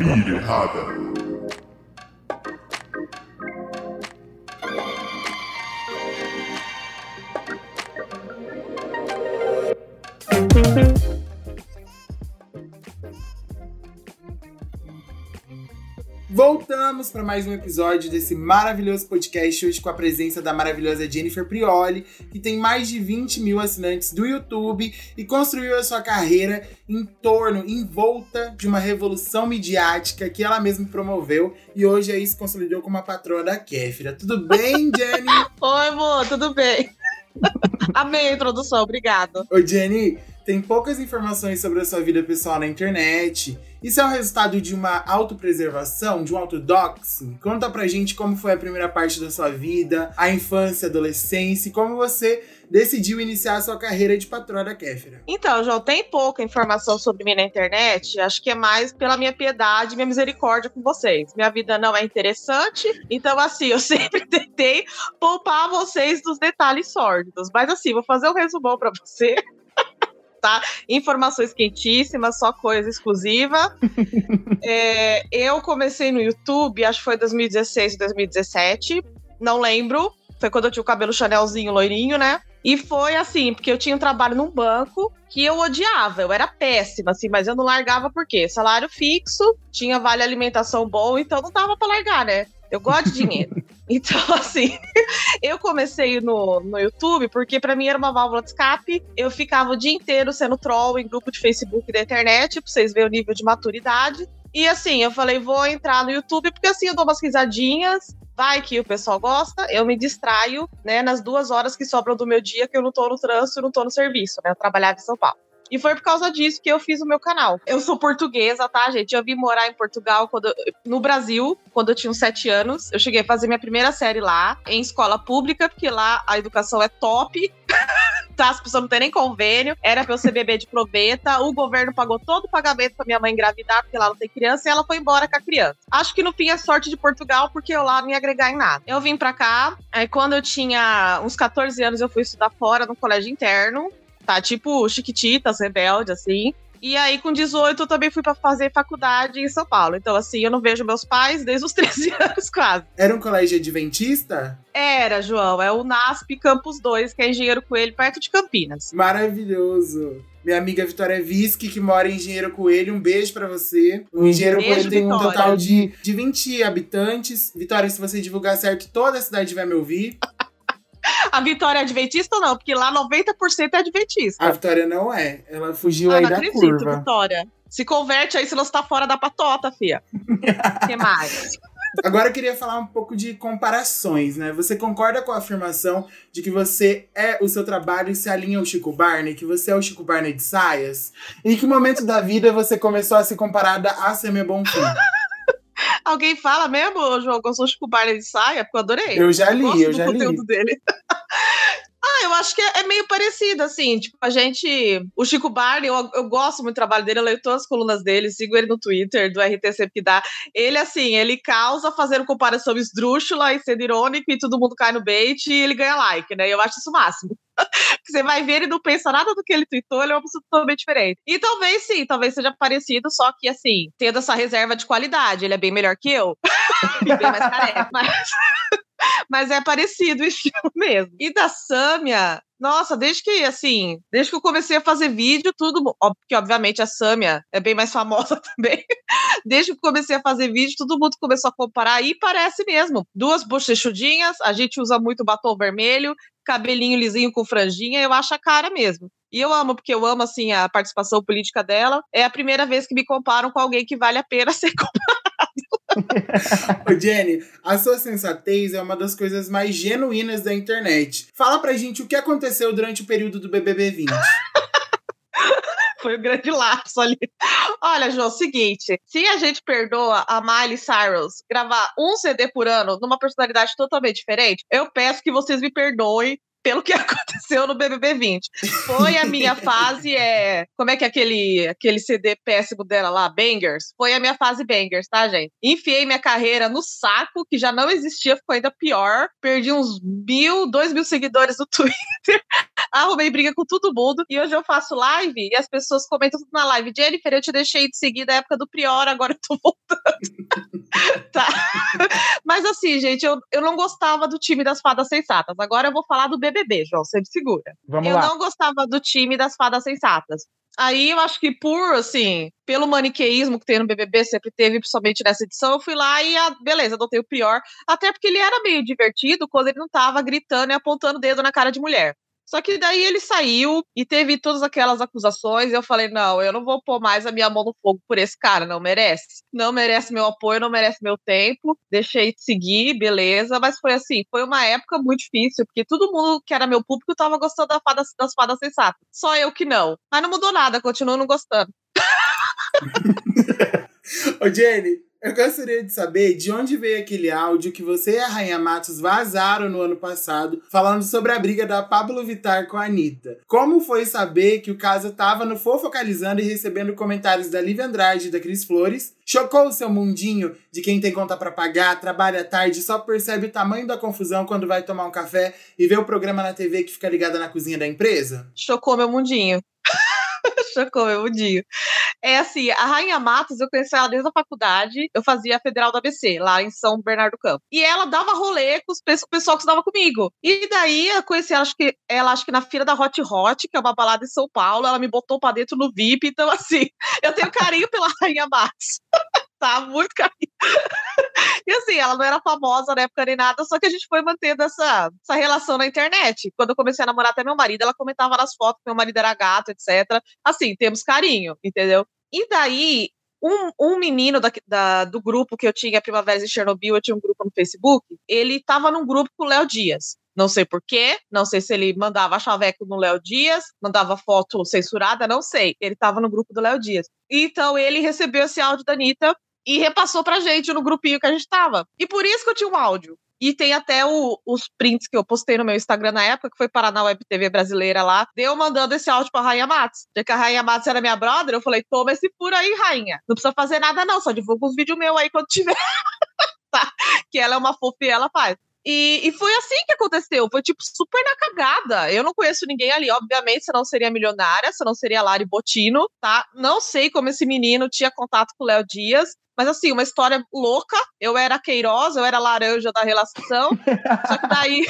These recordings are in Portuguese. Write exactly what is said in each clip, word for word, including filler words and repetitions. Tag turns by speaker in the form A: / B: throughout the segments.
A: Pilha Errada.
B: Voltamos para mais um episódio desse maravilhoso podcast, hoje com a presença da maravilhosa Jennifer Prioli, que tem mais de vinte mil assinantes do YouTube e construiu a sua carreira em torno, em volta de uma revolução midiática que ela mesma promoveu, e hoje aí se consolidou como a patroa da Kéfera. Tudo bem, Jenny?
C: Oi, amor, tudo bem? Amei a introdução, obrigado.
B: Oi, Jenny. Tem poucas informações sobre a sua vida pessoal na internet. Isso é o resultado de uma autopreservação, de um autodoxing? Conta pra gente como foi a primeira parte da sua vida, a infância, a adolescência, e como você decidiu iniciar a sua carreira de patroa da Kéfera.
C: Então, João, tem pouca informação sobre mim na internet. Acho que é mais pela minha piedade e minha misericórdia com vocês. Minha vida não é interessante, então assim, eu sempre tentei poupar vocês dos detalhes sórdidos. Mas assim, vou fazer um resumão pra você. Tá? Informações quentíssimas, só coisa exclusiva. é, eu comecei no YouTube, acho que foi dois mil e dezesseis, dois mil e dezessete, não lembro. Foi quando eu tinha o cabelo chanelzinho, loirinho, né? E foi assim, porque eu tinha um trabalho num banco que eu odiava, eu era péssima, assim, mas eu não largava por quê? Salário fixo, tinha vale alimentação bom, então não dava pra largar, né? Eu gosto de dinheiro. Então, assim, eu comecei no, no YouTube porque pra mim era uma válvula de escape. Eu ficava o dia inteiro sendo troll em grupo de Facebook da internet, pra vocês verem o nível de maturidade. E assim, eu falei, vou entrar no YouTube porque assim eu dou umas risadinhas, vai que o pessoal gosta, eu me distraio, né, nas duas horas que sobram do meu dia que eu não tô no trânsito e não tô no serviço, né? Eu trabalhava em São Paulo. E foi por causa disso que eu fiz o meu canal. Eu sou portuguesa, tá, gente? Eu vim morar em Portugal, quando eu, no Brasil, quando eu tinha uns sete anos. Eu cheguei a fazer minha primeira série lá, em escola pública, porque lá a educação é top. Tá, as pessoas não têm nem convênio. Era pra eu ser bebê de proveta. O governo pagou todo o pagamento pra minha mãe engravidar, porque lá não tem criança, e ela foi embora com a criança. Acho que no fim é sorte de Portugal, porque eu lá não ia agregar em nada. Eu vim pra cá, aí quando eu tinha uns catorze anos, eu fui estudar fora, no colégio interno. Tá, tipo Chiquititas, Rebelde, assim. E aí, com dezoito, eu também fui pra fazer faculdade em São Paulo. Então, assim, eu não vejo meus pais desde os treze anos, quase.
B: Era um colégio adventista?
C: Era, João. É o NASP Campus dois, que é Engenheiro Coelho, perto de Campinas.
B: Maravilhoso. Minha amiga Vitória Vischi, que mora em Engenheiro Coelho, um beijo pra você. O Engenheiro
C: Beijo,
B: Coelho tem
C: Vitória.
B: um total de, de vinte habitantes. Vitória, se você divulgar certo, toda a cidade vai me ouvir.
C: A Vitória é adventista ou não? Porque lá noventa por cento é adventista.
B: A Vitória não é. Ela fugiu
C: ah,
B: aí
C: não
B: da
C: acredito,
B: curva.
C: Vitória. Se converte aí, senão você tá fora da patota, fia. O que mais?
B: Agora eu queria falar um pouco de comparações, né? Você concorda com a afirmação de que você é o seu trabalho e se alinha ao Chico Barney? Que você é o Chico Barney de saias? E em que momento da vida você começou a ser comparada a Samia Bonfim?
C: Alguém fala mesmo, João, que eu sou o Chico Barney de saia? Porque eu adorei.
B: Eu já li,
C: Gosto
B: eu
C: do
B: já
C: conteúdo
B: li.
C: dele. Ah, eu acho que é, é meio parecido, assim, tipo, a gente... O Chico Barney, eu, eu gosto muito do trabalho dele, eu leio todas as colunas dele, sigo ele no Twitter, do R T C que dá. Ele, assim, ele causa fazendo comparação esdrúxula e sendo irônico e todo mundo cai no bait e ele ganha like, né? Eu acho isso o máximo. Você vai ver, ele não pensa nada do que ele tweetou, ele é uma pessoa totalmente diferente. E talvez sim, talvez seja parecido, só que assim, tendo essa reserva de qualidade, ele é bem melhor que eu. E bem mais careca, mas... Mas é parecido o estilo mesmo. E da Sâmia, nossa, desde que, assim, desde que eu comecei a fazer vídeo, tudo, porque obviamente a Sâmia é bem mais famosa também. Desde que eu comecei a fazer vídeo, todo mundo começou a comparar e parece mesmo. Duas bochechudinhas, a gente usa muito batom vermelho, cabelinho lisinho com franjinha, eu acho a cara mesmo. E eu amo, porque eu amo, assim, a participação política dela. É a primeira vez que me comparam com alguém que vale a pena ser comparado.
B: Ô, Jenny, a sua sensatez é uma das coisas mais genuínas da internet. Fala pra gente o que aconteceu durante o período do B B B vinte.
C: Foi um grande lapso ali. Olha, João, seguinte, se a gente perdoa a Miley Cyrus gravar um C D por ano numa personalidade totalmente diferente, eu peço que vocês me perdoem pelo que aconteceu no B B B vinte. Foi a minha fase, é... Como é que é aquele, aquele C D péssimo dela lá, Bangers? Foi a minha fase Bangers, tá, gente? Enfiei minha carreira no saco, que já não existia, ficou ainda pior. Perdi uns mil, dois mil seguidores no Twitter. Arrumei briga com todo mundo. E hoje eu faço live e as pessoas comentam tudo na live. Jennifer, eu te deixei de seguir da época do Prior, agora eu tô voltando. Tá. Mas assim, gente, eu, eu não gostava do time das fadas sensatas. Agora eu vou falar do B B B, João, você me segura.
A: Vamos
C: eu
A: lá.
C: não gostava do time das fadas sensatas. Aí eu acho que por, assim, pelo maniqueísmo que tem no B B B, sempre teve, principalmente nessa edição, eu fui lá e, a, beleza, adotei o Prior. Até porque ele era meio divertido quando ele não tava gritando e apontando o dedo na cara de mulher. Só que daí ele saiu e teve todas aquelas acusações e eu falei, não, eu não vou pôr mais a minha mão no fogo por esse cara, não merece. Não merece meu apoio, não merece meu tempo. Deixei de seguir, beleza. Mas foi assim, foi uma época muito difícil, porque todo mundo que era meu público tava gostando da fada, das fadas sensatas. Só eu que não. Mas não mudou nada, continuo não gostando.
B: Ô, Jenny, eu gostaria de saber de onde veio aquele áudio que você e a Rainha Matos vazaram no ano passado, falando sobre a briga da Pablo Vittar com a Anitta. Como foi saber que o caso tava no Fofocalizando e recebendo comentários da Lívia Andrade e da Cris Flores? Chocou o seu mundinho de quem tem conta pra pagar, trabalha tarde e só percebe o tamanho da confusão quando vai tomar um café e vê o programa na T V que fica ligada na cozinha da empresa?
C: Chocou meu mundinho. Chocou meu mundinho. É assim, a Rainha Matos, eu conheci ela desde a faculdade, eu fazia a Federal do A B C, lá em São Bernardo do Campo. E ela dava rolê com os pe- o pessoal que estudava comigo. E daí eu conheci ela, acho que, ela, acho que na feira da Hot Hot, que é uma balada em São Paulo, ela me botou pra dentro no V I P, então assim, eu tenho carinho pela Rainha Matos. Tá, muito carinho. E assim, ela não era famosa na época nem nada, só que a gente foi mantendo essa, essa relação na internet. Quando eu comecei a namorar até meu marido, ela comentava nas fotos que meu marido era gato, etcétera. Assim, temos carinho, entendeu? E daí, um, um menino da, da, do grupo que eu tinha, Primaveras em Chernobyl, eu tinha um grupo no Facebook, ele tava num grupo com o Léo Dias. Não sei porquê, não sei se ele mandava chaveco no Léo Dias, mandava foto censurada, não sei. Ele tava no grupo do Léo Dias. Então ele recebeu esse áudio da Anitta e repassou pra gente no grupinho que a gente tava. E por isso que eu tinha um áudio. E tem até o, os prints que eu postei no meu Instagram na época, que foi parar na Web T V brasileira lá, deu mandando esse áudio pra Rainha Matos. Já que a Rainha Matos era minha brother, eu falei, toma esse furo aí, Rainha. Não precisa fazer nada não, só divulga uns vídeos meus aí quando tiver. Tá? Que ela é uma fofa e ela faz. E, e foi assim que aconteceu, foi tipo super na cagada. Eu não conheço ninguém ali, obviamente, senão seria milionária, senão seria Lari Bottino, tá? Não sei como esse menino tinha contato com o Léo Dias, mas assim, uma história louca. Eu era Queiroz, eu era laranja da relação, só que daí...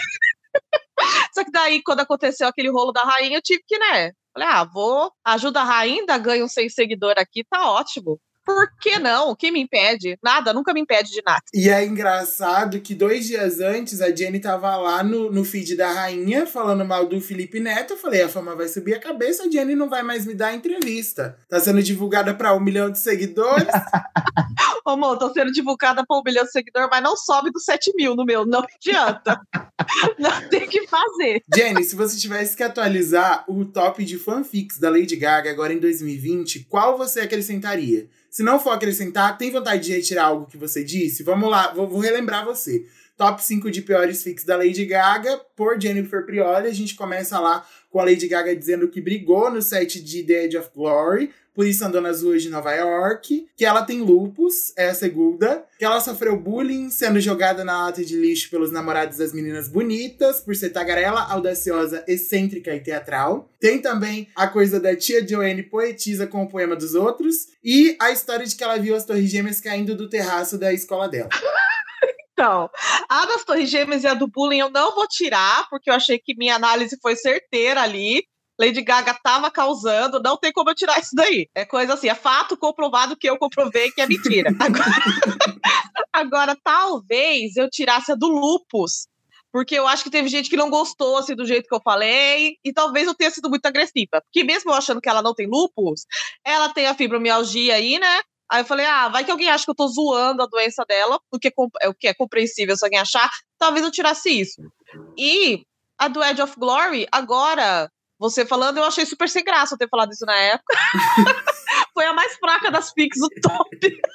C: só que daí, quando aconteceu aquele rolo da rainha, eu tive que, né? Falei, ah, vou, ajuda a rainha, ainda ganho sem seguidor aqui, tá ótimo. Por que não? Quem me impede? Nada, nunca me impede de nada.
B: E é engraçado que dois dias antes a Jenny tava lá no, no feed da rainha falando mal do Felipe Neto. Eu falei, a fama vai subir a cabeça, a Jenny não vai mais me dar entrevista. Tá sendo divulgada pra um milhão de seguidores.
C: Ô, amor, tô sendo divulgada pra um milhão de seguidores, mas não sobe dos sete mil no meu, não adianta. Não tem o que fazer.
B: Jenny, se você tivesse que atualizar o top de fanfics da Lady Gaga agora em dois mil e vinte, qual você acrescentaria? Se não for acrescentar, tem vontade de retirar algo que você disse? Vamos lá, vou, vou relembrar você. Top cinco de piores fics da Lady Gaga, por Jennifer Prioli. A gente começa lá com a Lady Gaga dizendo que brigou no set de The Edge of Glory, por isso andou nas ruas de Nova York, que ela tem lupus, é a segunda, que ela sofreu bullying sendo jogada na lata de lixo pelos namorados das meninas bonitas, por ser tagarela, audaciosa, excêntrica e teatral. Tem também a coisa da tia Joanne poetisa com o poema dos outros, e a história de que ela viu as torres gêmeas caindo do terraço da escola dela.
C: Então, a das Torres Gêmeas e a do bullying eu não vou tirar, porque eu achei que minha análise foi certeira ali. Lady Gaga tava causando, não tem como eu tirar isso daí. É coisa assim, é fato comprovado que eu comprovei que é mentira. Agora, agora talvez eu tirasse a do lupus, porque eu acho que teve gente que não gostou assim, do jeito que eu falei, e talvez eu tenha sido muito agressiva. Porque mesmo eu achando que ela não tem lupus, ela tem a fibromialgia aí, né? Aí eu falei, ah, vai que alguém acha que eu tô zoando a doença dela, porque é o que é compreensível se alguém achar, talvez eu tirasse isso. E a do Edge of Glory, agora, você falando, eu achei super sem graça eu ter falado isso na época. Foi a mais fraca das fics do top.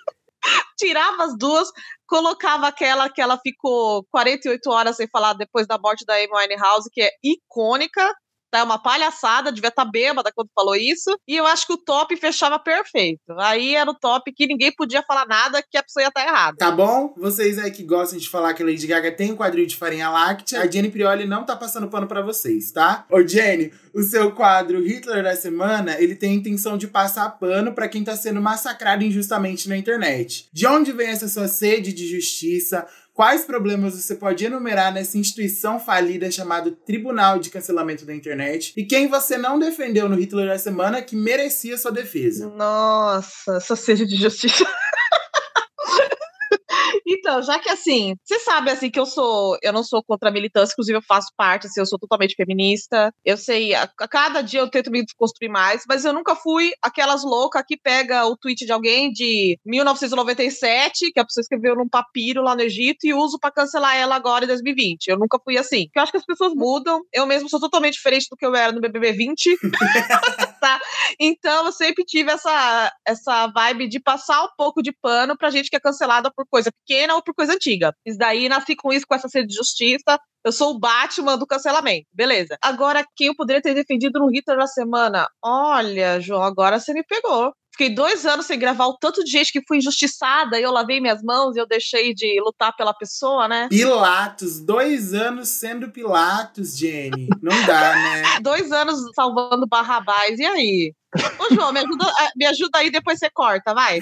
C: tirava as duas, colocava aquela que ela ficou quarenta e oito horas sem falar depois da morte da Amy Winehouse, que é icônica. Tá uma palhaçada, devia estar bêbada quando falou isso, e eu acho que o top fechava perfeito. Aí era o top que ninguém podia falar nada, que a pessoa ia estar errada.
B: Tá bom? Vocês aí que gostam de falar que a Lady Gaga tem um quadril de farinha láctea, a Jenny Prioli não tá passando pano pra vocês, tá? Ô Jenny, o seu quadro Hitler da Semana, ele tem a intenção de passar pano pra quem tá sendo massacrado injustamente na internet. De onde vem essa sua sede de justiça? Quais problemas você pode enumerar nessa instituição falida chamada Tribunal de Cancelamento da Internet? E quem você não defendeu no Hitler da Semana que merecia sua defesa?
C: Nossa, essa sede de justiça. Então, já que assim, você sabe assim que eu sou, eu não sou contra a militância, inclusive eu faço parte, assim, eu sou totalmente feminista. Eu sei, a, a cada dia eu tento me construir mais, mas eu nunca fui aquelas loucas que pega o tweet de alguém de mil novecentos e noventa e sete, que a pessoa escreveu num papiro lá no Egito e uso pra cancelar ela agora em dois mil e vinte. Eu nunca fui assim. Porque eu acho que as pessoas mudam. Eu mesmo sou totalmente diferente do que eu era no B B B vinte. Tá? Então eu sempre tive essa, essa vibe de passar um pouco de pano pra gente que é cancelada por coisa pequena ou por coisa antiga. Isso daí, nasci com isso, com essa sede de justiça. Eu sou o Batman do cancelamento. Beleza. Agora, quem eu poderia ter defendido no Hitler da Semana? Olha, João, agora você me pegou. Fiquei dois anos sem gravar o tanto de gente que foi injustiçada e eu lavei minhas mãos e eu deixei de lutar pela pessoa, né?
B: Pilatos, dois anos sendo Pilatos, Jenny. Não dá, né?
C: Dois anos salvando Barrabás, e aí? Ô, João, me ajuda, me ajuda aí, depois você corta, vai.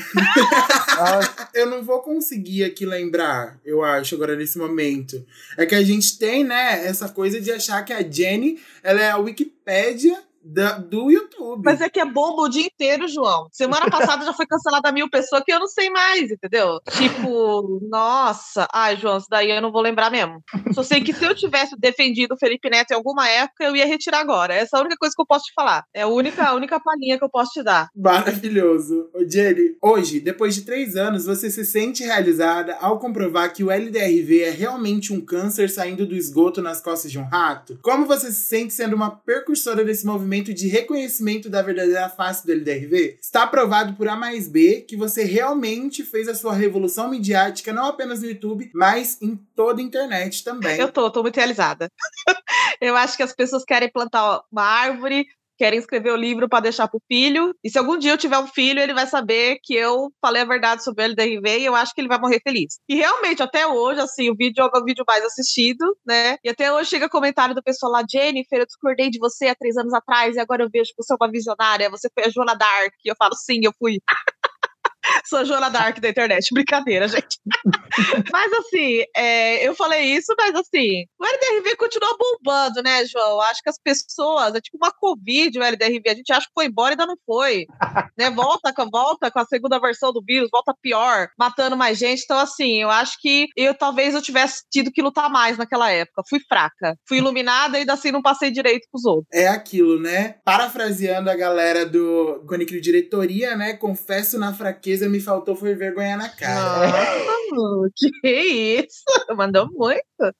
B: Eu não vou conseguir aqui lembrar, eu acho, agora nesse momento. É que a gente tem, né, essa coisa de achar que a Jenny, ela é a Wikipédia Da, do YouTube.
C: Mas é que é bomba o dia inteiro, João. Semana passada já foi cancelada mil pessoas que eu não sei mais, entendeu? Tipo, nossa. Ai, João, isso daí eu não vou lembrar mesmo. Só sei que se eu tivesse defendido o Felipe Neto em alguma época, eu ia retirar agora. Essa é a única coisa que eu posso te falar. É a única, a única palhinha que eu posso te dar.
B: Maravilhoso. Ô, Jenny, hoje, depois de três anos, você se sente realizada ao comprovar que o L D R V é realmente um câncer saindo do esgoto nas costas de um rato? Como você se sente sendo uma precursora desse movimento de reconhecimento da verdadeira face do L D R V? Está provado por A mais B que você realmente fez a sua revolução midiática não apenas no YouTube, mas em toda a internet também.
C: Eu tô, tô muito realizada. Eu acho que as pessoas querem plantar uma árvore, querem escrever o livro para deixar pro filho, e se algum dia eu tiver um filho, ele vai saber que eu falei a verdade sobre o L D R V e eu acho que ele vai morrer feliz. E realmente, até hoje, assim, o vídeo é o vídeo mais assistido, né? E até hoje chega comentário do pessoal lá: Jennifer, eu discordei de você há três anos atrás e agora eu vejo que você é uma visionária, você foi a Joana Dark. E eu falo: sim, eu fui. Sou a Joana Dark da internet. Brincadeira, gente. Mas assim, é, eu falei isso, mas assim, o L D R V continua bombando, né, João? Acho que as pessoas, é tipo uma Covid, o L D R V, a gente acha que foi embora e ainda não foi. Né? Volta, volta com a segunda versão do vírus, volta pior, matando mais gente. Então, assim, eu acho que eu talvez eu tivesse tido que lutar mais naquela época. Fui fraca. Fui iluminada e ainda assim não passei direito pros outros.
B: É aquilo, né? Parafraseando a galera do Conicle Diretoria, né? Confesso na fraqueza, me faltou foi vergonha na cara.
C: Nossa, que isso? Mandou muito.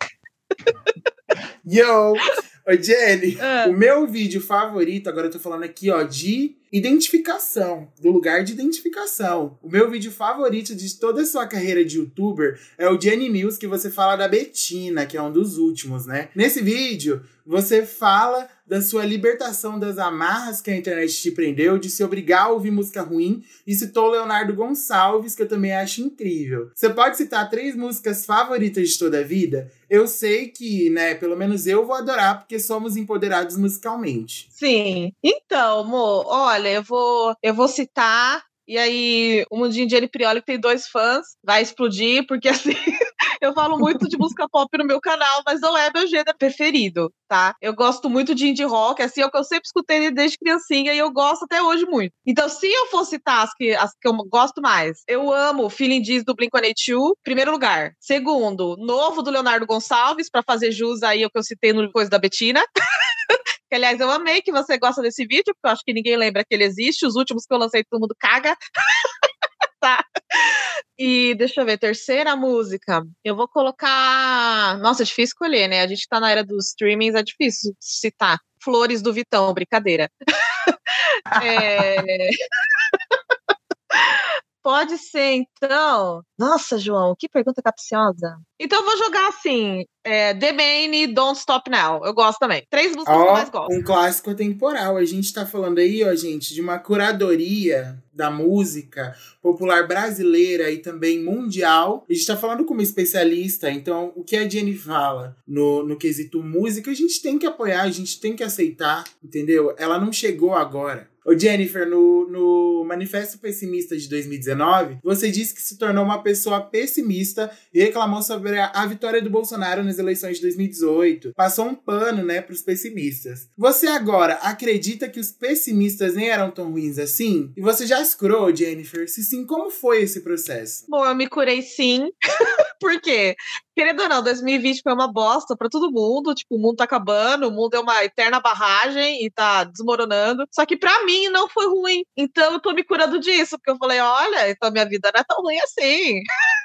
B: Yo! Ô, Jenny,
C: Ah.
B: o meu vídeo favorito, agora eu tô falando aqui, ó, de identificação, do lugar de identificação. O meu vídeo favorito de toda a sua carreira de youtuber é o Jenny News, que você fala da Betina, que é um dos últimos, né? Nesse vídeo, você fala da sua libertação das amarras que a internet te prendeu, de se obrigar a ouvir música ruim, e citou o Leonardo Gonçalves, que eu também acho incrível. Você pode citar três músicas favoritas de toda a vida? Eu sei que, né, pelo menos eu vou adorar, porque somos empoderados musicalmente.
C: Sim. Então, amor, olha, eu vou, eu vou citar, e aí o Mundinho de Jenny Prioli, que tem dois fãs, vai explodir, porque assim, eu falo muito de música pop no meu canal, mas não é meu gênero preferido, tá? Eu gosto muito de indie rock, assim, é o que eu sempre escutei desde criancinha, e eu gosto até hoje muito. Então, se eu for citar as que, as que eu gosto mais, eu amo Feeling Diz do Blink one eighty-two, primeiro lugar. Segundo, Novo do Leonardo Gonçalves, pra fazer jus aí ao que eu citei no Coisa da Betina. Que, aliás, eu amei que você gosta desse vídeo, porque eu acho que ninguém lembra que ele existe. Os últimos que eu lancei, todo mundo caga. Tá. E deixa eu ver, terceira música. Eu vou colocar... Nossa, é difícil escolher, né? A gente tá na era dos streamings, é difícil citar. Flores do Vitão, brincadeira. é... pode ser, então... Nossa, João, que pergunta capciosa. Então eu vou jogar assim, é, The Maine, Don't Stop Now. Eu gosto também. Três músicas
B: Ó,
C: que eu mais gosto.
B: Um clássico atemporal. A gente tá falando aí, ó, gente, de uma curadoria da música popular brasileira e também mundial. A gente tá falando como especialista, então o que a Jenny fala no, no quesito música, a gente tem que apoiar, a gente tem que aceitar, entendeu? Ela não chegou agora. Ô Jennifer, no, no Manifesto Pessimista de dois mil e dezenove, você disse que se tornou uma pessoa pessimista e reclamou sobre a, a vitória do Bolsonaro nas eleições de dois mil e dezoito. Passou um pano, né, pros pessimistas. Você agora acredita que os pessimistas nem eram tão ruins assim? E você já se curou, Jennifer? Se sim, como foi esse processo?
C: Bom, eu me curei sim. Por quê? Querendo ou não, dois mil e vinte foi uma bosta pra todo mundo. Tipo, o mundo tá acabando, o mundo é uma eterna barragem e tá desmoronando. Só que pra mim não foi ruim. Então eu tô me curando disso, porque eu falei, olha, então minha vida não é tão ruim assim.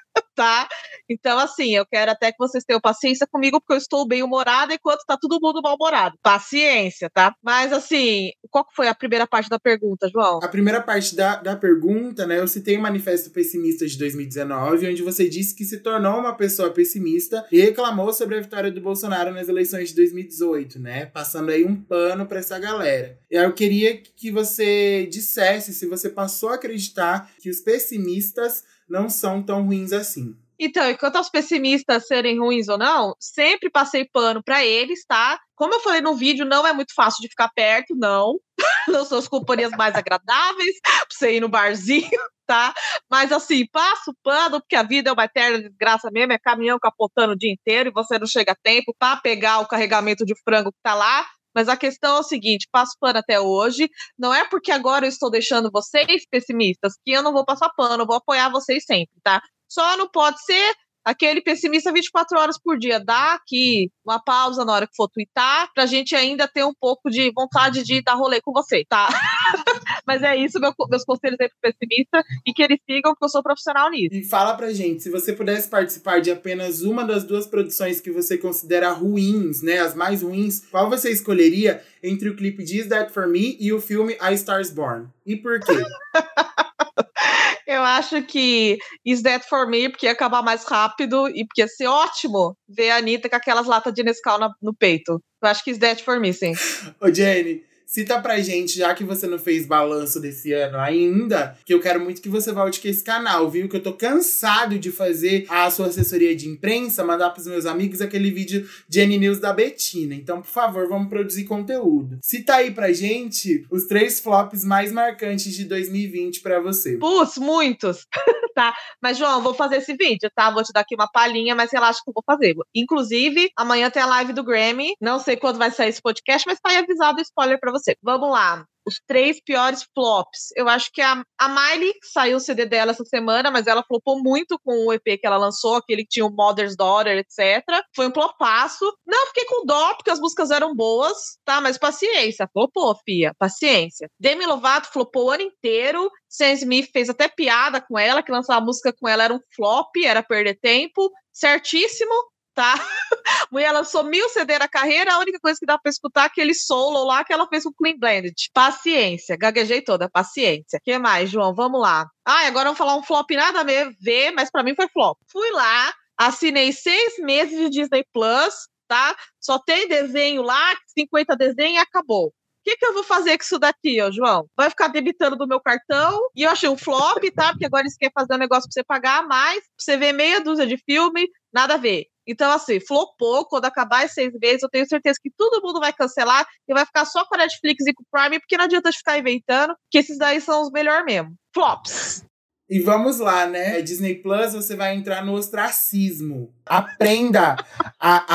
C: Tá? Então, assim, eu quero até que vocês tenham paciência comigo, porque eu estou bem-humorada enquanto tá todo mundo mal-humorado. Paciência, tá? Mas, assim, qual que foi a primeira parte da pergunta, João?
B: A primeira parte da, da pergunta, né, eu citei o Manifesto Pessimista de dois mil e dezenove, onde você disse que se tornou uma pessoa pessimista e reclamou sobre a vitória do Bolsonaro nas eleições de dois mil e dezoito, né? Passando aí um pano pra essa galera. E aí eu queria que você dissesse se você passou a acreditar que os pessimistas não são tão ruins assim.
C: Então, enquanto aos pessimistas serem ruins ou não, sempre passei pano pra eles, tá? Como eu falei no vídeo, não é muito fácil de ficar perto, não. Não são as companhias mais agradáveis pra você ir no barzinho, tá? Mas assim, passo pano, porque a vida é uma eterna desgraça mesmo, é caminhão capotando o dia inteiro e você não chega a tempo pra pegar o carregamento de frango que tá lá. Mas a questão é o seguinte, passo pano até hoje, não é porque agora eu estou deixando vocês pessimistas que eu não vou passar pano, eu vou apoiar vocês sempre, tá? Só não pode ser aquele pessimista vinte e quatro horas por dia. Dá aqui uma pausa na hora que for twittar, pra gente ainda ter um pouco de vontade de dar rolê com você, tá? Mas é isso, meu, meus conselhos aí pro pessimista, e que eles sigam, que eu sou profissional nisso.
B: E fala pra gente, se você pudesse participar de apenas uma das duas produções que você considera ruins, né, as mais ruins, qual você escolheria entre o clipe de Is That For Me e o filme A Star Is Born? E por quê?
C: Eu acho que Is That For Me, porque ia acabar mais rápido e porque ia ser ótimo ver a Anitta com aquelas latas de Nescau na, no peito. Eu acho que Is That For Me, sim.
B: Ô, Jenny, cita pra gente, já que você não fez balanço desse ano ainda, que eu quero muito que você volte com esse canal, viu? Que eu tô cansado de fazer a sua assessoria de imprensa, mandar pros meus amigos aquele vídeo Jenny News da Betina. Então, por favor, vamos produzir conteúdo. Cita aí pra gente os três flops mais marcantes de dois mil e vinte pra você.
C: Putz, muitos! Tá? Mas, João, eu vou fazer esse vídeo, tá? Vou te dar aqui uma palhinha, mas relaxa que eu vou fazer. Inclusive, amanhã tem a live do Grammy. Não sei quando vai sair esse podcast, mas tá aí avisado o spoiler pra você. Vamos lá. Os três piores flops. Eu acho que a, a Miley saiu o C D dela essa semana, mas ela flopou muito com o E P que ela lançou, aquele que tinha o Mother's Daughter, etcétera. Foi um flopaço. Não fiquei com dó, porque as músicas eram boas, tá? Mas paciência, flopou, fia. Paciência. Demi Lovato flopou o ano inteiro. Sam Smith fez até piada com ela, que lançar a música com ela era um flop, era perder tempo. Certíssimo. Tá? Mulher lançou mil C D na carreira, a única coisa que dá pra escutar é aquele solo lá que ela fez com Clean Blended. Paciência, gaguejei toda, paciência. O que mais, João? Vamos lá. Ah, agora vamos falar um flop nada a ver, mas pra mim foi flop. Fui lá, assinei seis meses de Disney Plus, tá? Só tem desenho lá, cinquenta desenhos e acabou. O que, que eu vou fazer com isso daqui, ó, João? Vai ficar debitando do meu cartão, e eu achei um flop, tá? Porque agora eles querem fazer um negócio pra você pagar mais, pra você ver meia dúzia de filme, nada a ver. Então, assim, flopou, quando acabar esses seis meses, eu tenho certeza que todo mundo vai cancelar e vai ficar só com a Netflix e com o Prime, porque não adianta ficar inventando, que esses daí são os melhores mesmo. Flops.
B: E vamos lá, né? Disney Plus, você vai entrar no ostracismo. Aprenda a,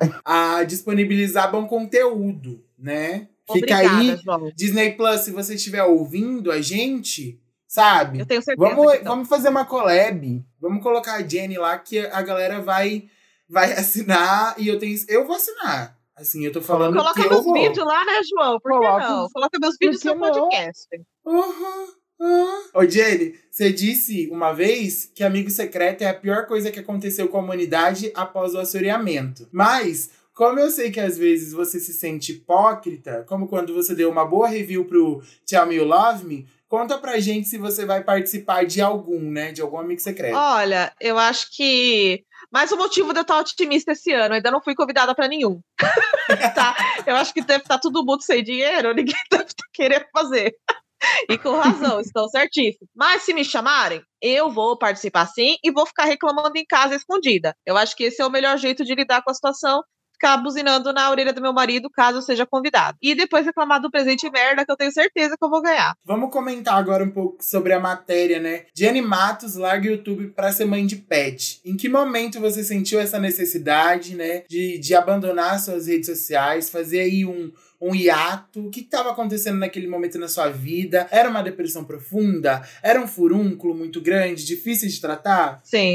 B: a, a disponibilizar bom conteúdo, né?
C: Obrigada,
B: Fica aí,
C: João.
B: Disney Plus, se você estiver ouvindo a gente, sabe?
C: Eu tenho certeza.
B: Vamos,
C: então.
B: vamos fazer uma collab. Vamos colocar a Jenny lá, que a galera vai, vai assinar. E eu tenho. Eu vou assinar. Assim, eu tô falando
C: Coloca
B: que eu
C: meus
B: vou.
C: vídeos lá, né, João? Por que
B: Coloca-
C: não? Coloca meus vídeos no
B: Por
C: seu
B: que não?
C: podcast.
B: Uhum. uhum. Ô, Jenny, você disse uma vez que amigo secreto é a pior coisa que aconteceu com a humanidade após o assoreamento. Mas, como eu sei que às vezes você se sente hipócrita, como quando você deu uma boa review pro Tell Me You Love Me, Conta pra gente se você vai participar de algum, né? De algum Amigo Secreto.
C: Olha, eu acho que... mais um motivo de eu estar otimista esse ano. Eu ainda não fui convidada pra nenhum. Tá? Eu acho que deve estar todo mundo sem dinheiro. Ninguém deve estar querendo fazer. E com razão, estão certíssimos. Mas se me chamarem, eu vou participar sim e vou ficar reclamando em casa escondida. Eu acho que esse é o melhor jeito de lidar com a situação. Ficar buzinando na orelha do meu marido caso eu seja convidado. E depois reclamar do presente merda que eu tenho certeza que eu vou ganhar.
B: Vamos comentar agora um pouco sobre a matéria, né? Jenny Matos larga o YouTube pra ser mãe de pet. Em que momento você sentiu essa necessidade, né? De, de abandonar suas redes sociais, fazer aí um... um hiato? O que estava acontecendo naquele momento na sua vida? Era uma depressão profunda? Era um furúnculo muito grande, difícil de tratar?
C: Sim.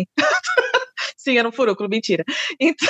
C: Sim, era um furúnculo, mentira. Então,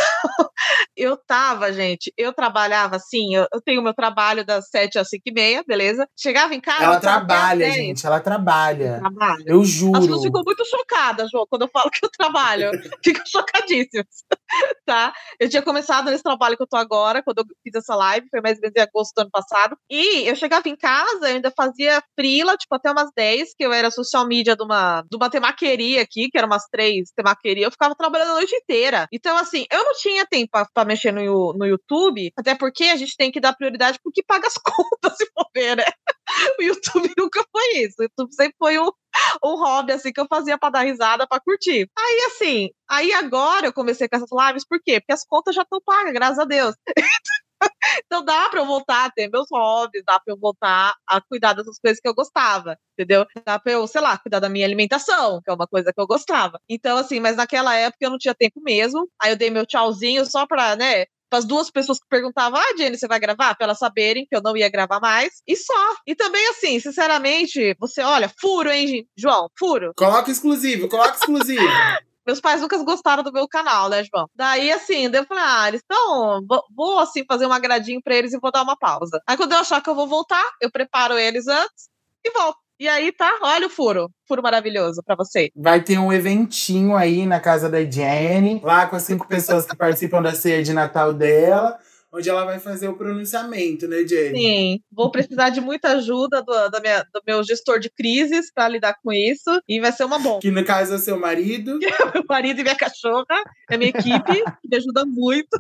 C: eu tava, gente, eu trabalhava assim, eu, eu tenho meu trabalho das sete às cinco e meia, beleza? Chegava em casa...
B: Ela trabalha, gente, ela trabalha.
C: Trabalha.
B: Eu juro.
C: As pessoas ficam muito chocadas, João, quando eu falo que eu trabalho. Ficam chocadíssimas, tá? Eu tinha começado nesse trabalho que eu tô agora, quando eu fiz essa live, foi mais ou menos em agosto do ano passado. E eu chegava em casa, eu ainda fazia freela, tipo, até umas dez, que eu era social media de uma, de uma temaqueria aqui, que eram umas três temaquerias, eu ficava trabalhando a noite inteira. Então, assim, eu não tinha tempo pra, pra mexer no, no YouTube, até porque a gente tem que dar prioridade pro que paga as contas, se for ver, né? O YouTube nunca foi isso. O YouTube sempre foi um, um hobby, assim, que eu fazia pra dar risada, pra curtir. Aí, assim, aí agora eu comecei com essas lives, por quê? Porque as contas já estão pagas, graças a Deus. Então dá pra eu voltar a ter meus hobbies, dá pra eu voltar a cuidar dessas coisas que eu gostava, entendeu? Dá pra eu, sei lá, cuidar da minha alimentação, que é uma coisa que eu gostava. Então, assim, mas naquela época eu não tinha tempo mesmo. Aí eu dei meu tchauzinho só pra, né, para as duas pessoas que perguntavam, ah, Jenny, você vai gravar? Pra elas saberem que eu não ia gravar mais. E só. E também, assim, sinceramente, você, olha, furo, hein, João? Furo.
B: Coloca exclusivo, coloca exclusivo.
C: Meus pais nunca gostaram do meu canal, né, João? Daí, assim, eu falei, ah, eles estão... Vou, vou, assim, fazer um agradinho pra eles e vou dar uma pausa. Aí, quando eu achar que eu vou voltar, eu preparo eles antes e volto. E aí, tá? Olha o furo. Furo maravilhoso pra você.
B: Vai ter um eventinho aí na casa da Jenny, lá com as cinco pessoas que participam da ceia de Natal dela, onde ela vai fazer o pronunciamento, né, Jenny?
C: Sim, vou precisar de muita ajuda do, da minha, do meu gestor de crises pra lidar com isso, e vai ser uma bomba.
B: Que no caso é seu marido.
C: Meu marido e minha cachorra, é minha equipe, que me ajuda muito.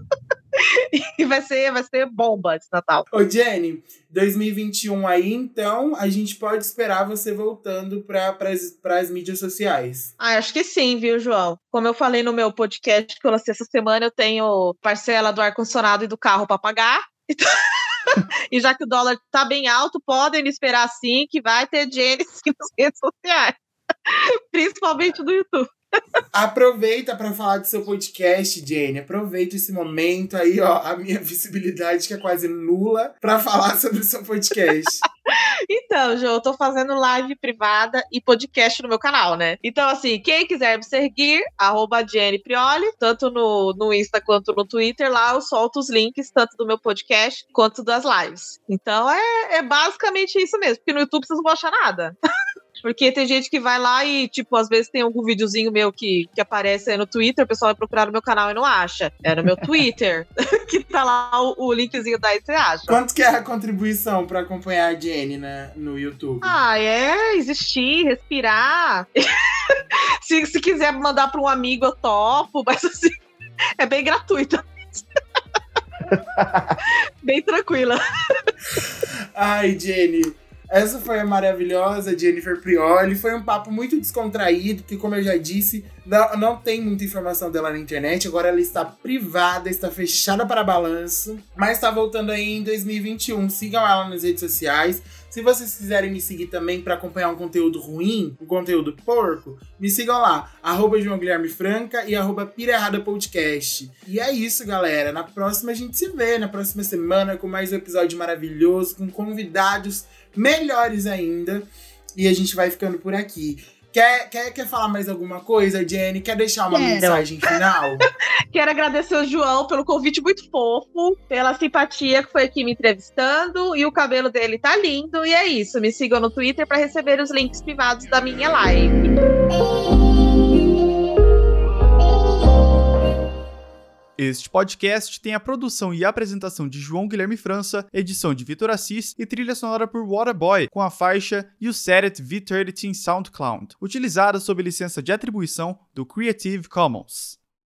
C: E vai ser, vai ser bomba esse Natal.
B: Ô, Jenny, dois mil e vinte e um aí, então, a gente pode esperar você voltando para as mídias sociais.
C: Ah, acho que sim, viu, João? Como eu falei no meu podcast que eu lancei essa semana, eu tenho parcela do ar-condicionado e do carro para pagar. Então... E já que o dólar tá bem alto, podem me esperar sim, que vai ter Jenny sim, nas redes sociais. Principalmente no YouTube.
B: Aproveita para falar do seu podcast, Jenny. Aproveita esse momento aí, ó, a minha visibilidade que é quase nula, para falar sobre o seu podcast.
C: Então, João, eu tô fazendo live privada e podcast no meu canal, né? Então, assim, quem quiser me seguir, arroba Jenny Prioli, tanto no, no Insta quanto no Twitter, lá eu solto os links, tanto do meu podcast quanto das lives. Então, é, é basicamente isso mesmo, porque no YouTube vocês não vão achar nada. Porque tem gente que vai lá e, tipo, às vezes tem algum videozinho meu que, que aparece aí no Twitter, o pessoal vai procurar no meu canal e não acha. É no meu Twitter, que tá lá o, o linkzinho daí, você acha.
B: Quanto que é a contribuição pra acompanhar a Jenny na, no YouTube?
C: Ah, é existir, respirar. se, se quiser mandar pra um amigo, eu topo, mas assim, é bem gratuito. Bem tranquila.
B: Ai, Jenny... Essa foi a maravilhosa Jennifer Prioli. Foi um papo muito descontraído, que, como eu já disse, não, não tem muita informação dela na internet. Agora ela está privada, está fechada para balanço, mas está voltando aí em dois mil e vinte e um. Sigam ela nas redes sociais. Se vocês quiserem me seguir também para acompanhar um conteúdo ruim, um conteúdo porco, me sigam lá, arroba João Guilherme Franca e arroba Pira Errada Podcast. E é isso, galera. Na próxima a gente se vê, na próxima semana, com mais um episódio maravilhoso, com convidados melhores ainda. E a gente vai ficando por aqui. Quer, quer, quer falar mais alguma coisa, Jenny? Quer deixar uma Quero. mensagem final?
C: Quero agradecer o João pelo convite muito fofo, pela simpatia que foi aqui me entrevistando, e o cabelo dele tá lindo, e é isso. Me sigam no Twitter para receber os links privados da minha live.
A: Este podcast tem a produção e apresentação de João Guilherme França, edição de Vitor Assis e trilha sonora por Waterboy, com a faixa You Said It V trinta em SoundCloud, utilizada sob licença de atribuição do Creative Commons.